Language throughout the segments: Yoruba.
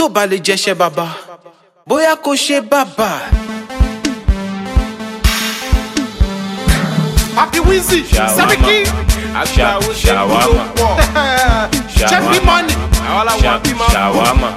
tó bá lè jẹ́ṣẹ́ bàbá bóyá kò ṣe bàbá. Happy Wizzy, Seriki, Shawarma, check me money. Shawarma,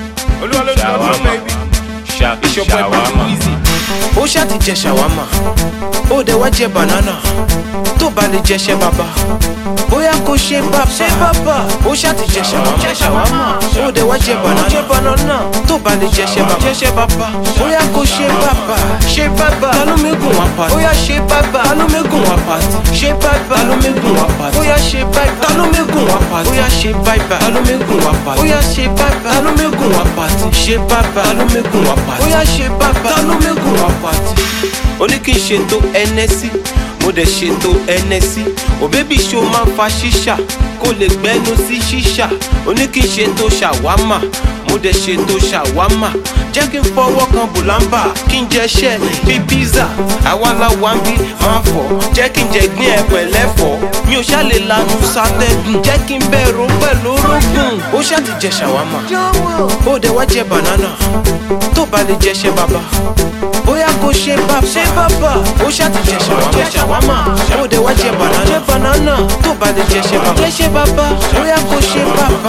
Baby. It's your boy Happy Wizzy. Ó ṣá ti jẹ shawarma, ó dẹ̀ wá jẹ banana. Tó bá lè jẹ́ṣẹ́ bàbá bóyá kò ṣe bàbá. Ó ṣá ti jẹ shawarma, ó dẹ̀ wá jẹ banana. Tó bá lè jẹ́ṣẹ́ bàbá bóyá kò ṣe bàbá. Ta ló mẹ́gùn wá pàtì? Bóyá ṣe bàbá. Ta ló mẹ́gùn wá pàtì? Ṣe bàbá. Ta ló mẹ́gùn wá pàtì? Bóyá ṣe bàbá. Ta ló mẹ́gùn wá pàtì? Bóyá ṣe bàbá. Ta ló mẹ́gùn wá pàtì? Bóyá ṣe bàbá. Ta ló mẹ́gùn wá pàtì? Ṣe bàbá. Ta ló mẹ́gùn wá pàtì? Bóyá ṣe bàbá. Ta ló mẹ́gùn wá pàtì? Ó ní kí n ṣètò ẹnẹ́sì, mo dẹ̀ ṣètò ẹnẹ́sì. Ò bébí ṣó máa ń fa ṣíṣà kó lè gbẹ́nu sí ṣíṣà. Ó ní kí n ṣètò ṣàwámà, mo dẹ̀ ṣètò ṣàwámà. Jẹ́ kí n fọwọ́ kan bùlámbà kí n jẹṣẹ́ bí pizza. Àwa la wà ń bí máa fọ̀, jẹ́ kí n jẹ gbín ẹ pẹ̀lẹ́fọ̀. Mi ò ṣá lè lanu sátẹ́gùn, jẹ́ kí n bẹ̀rù pẹ̀lú orógùn. Ó ṣá ti jẹ ṣàwámà, ó dẹ̀ wá jẹ banana. Tó bá lè jẹ́ṣẹ́ bàbá bóyá kò ṣe bàbá. Ó ṣá ti jẹ ṣàwámà, ó dẹ̀ wá jẹ banana. Tó bá lè jẹ́ṣẹ́ bàbá bóyá kò ṣe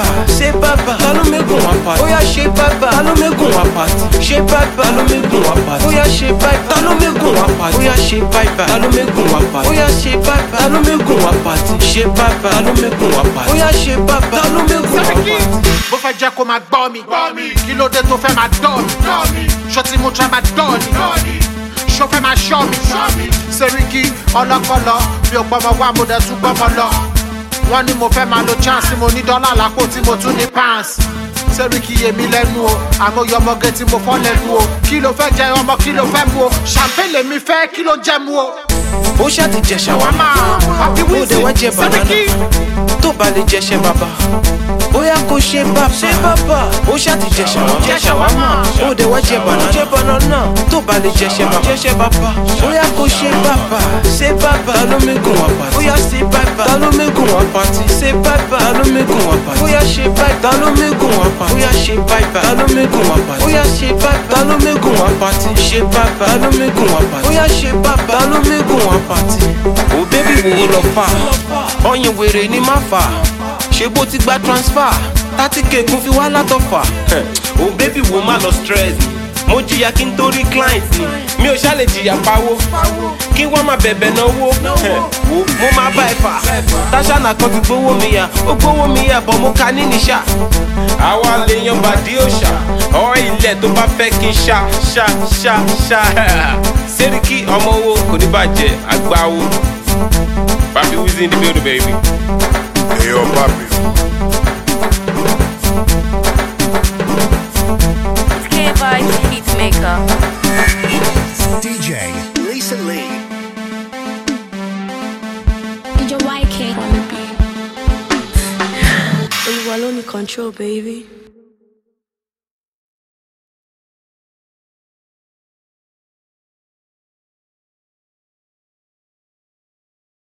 bàbá. Ta ló mẹ́gùn wá pàtì? Bóyá ṣe bàbá. Ta ló mẹ́gùn wá pàtì? Ṣe bàbá. Ta ló mẹ́gùn wá pàtì? Bóyá ṣe bàbá. Ta ló mẹ́gùn wá pàtì? Bóyá ṣe bàbá. Ta ló mẹ́gùn wá pàtì? Bóyá ṣe bàbá. Ta ló mẹ́gùn wá pàtì? Ṣe bàbá. Ta ló mẹ́gùn wá pàtì? Bóyá ṣe bàbá. Ta ló mẹ́gùn wá pàtì? Bó fẹ́ jẹ́ kó máa gbọ́ mi. Kí ló dé tó fẹ́ máa dán mi? Ṣó tí mo try máa dán ni? Ṣó fẹ́ máa ṣọ́ mi? Seriki ọlọ́pọlọ mi ò gbọ́mọ wá mo dẹ̀ tún gbọ́mọ lọ. Wọ́n ní mo fẹ́ máa lo chance mo ní dọ́là lápò tí mo tún ní pants. Seriki yé mi lẹ́nu o, àmọ́ yọmọge tí mo fọ́ lẹ́nu o. Kí ló fẹ́ jẹ ọmọ kí ló fẹ́ mu o? Champagne lèmi fẹ́ kí ló jẹ mu o? Ó ṣá ti jẹ ṣàwámà, Happy ó Wizzy, dẹ̀ wá jẹ banana. Tó bá lè jẹ́ṣẹ́ bàbá bóyá kò ṣe bàbá. Ó ṣá ti jẹ ṣàwámà, ó dẹ̀ wá jẹ banana. Tó bá lè jẹ́ṣẹ́ bàbá bóyá kò ṣe bàbá. Ta ló mẹ́gùn wá pàtì? Bóyá ṣe bàbá. Ta ló mẹ́gùn wá pàtì? Ṣe bàbá. Ta ló mẹ́gùn wá pàtì? Bóyá ṣe bàbá. Ta ló mẹ́gùn wá pàtì? Bóyá ṣe bàbá. Ta ló mẹ́gùn wá pàtì? Bóyá ṣe bàbá. Ta ló mẹ́gùn wá pàtì? Ṣe bàbá. Ta ló mẹ́gùn wá pàtì? Bóyá ṣe bàbá. Ta ló mẹ́gùn wá pàtì? Ò bébí wo lọ fà? Ọyìn wèrè ni má fà. Ṣé bó ti gba transfer? 30k kún fi wá látọ̀fà. Ò bébí wo má lọ stress ni. Mo jìyà kí n tó rí client ni. Mi ò ṣá lè jìyà pawó kí wọ́n máa bẹ̀bẹ̀ náwó. Mo máa bá ẹ fà. Táṣánà kan ti gbówó mi yà, ó gbówó mi yà bọ̀ mo ka ní níṣà. Àwa lè yan bàdí òòṣà, ọ̀ ilẹ̀ tó bá fẹ́ kí n ṣá. Seriki ọmọ owó kò ní bàjẹ́ àgbáwo. Happy Wizzy in the building, baby. hey yo, papi. K-Vibes Hitmaker. DJ Lisa Lee. DJ YK on the beat. Olúwa ló ní control, baby.